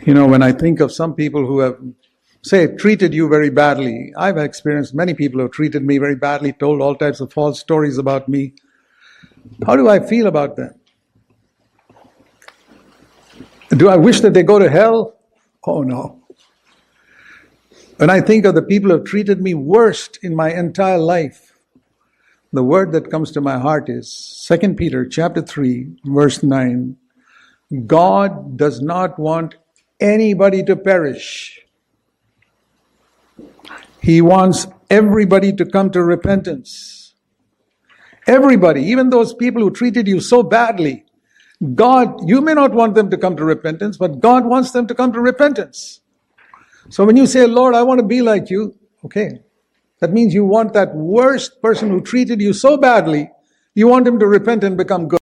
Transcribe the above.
When I think of some people who have, say, treated you very badly, I've experienced many people who have treated me very badly, told all types of false stories about me. How do I feel about them? Do I wish that they go to hell? Oh no. When I think of the people who have treated me worst in my entire life, the word that comes to my heart is 2 Peter chapter 3, verse 9. God does not want anybody to perish. He wants everybody to come to repentance. Everybody, even those people who treated you so badly, God, you may not want them to come to repentance, but God wants them to come to repentance. So when you say, Lord, I want to be like you, okay, that means you want that worst person who treated you so badly, you want him to repent and become good.